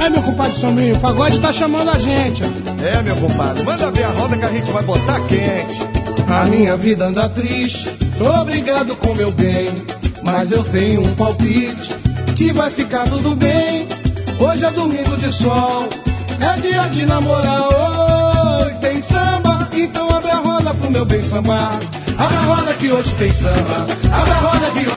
meu compadre Sombrinho, o pagode tá chamando a gente. É, meu compadre, manda ver a roda que a gente vai botar quente. A minha vida anda triste, obrigado com meu bem, mas eu tenho um palpite que vai ficar tudo bem. Hoje é domingo de sol, é dia de namorar. Oi, tem samba, então abre a roda pro meu bem sambar. Abre a roda que hoje tem samba, abre a roda que hoje...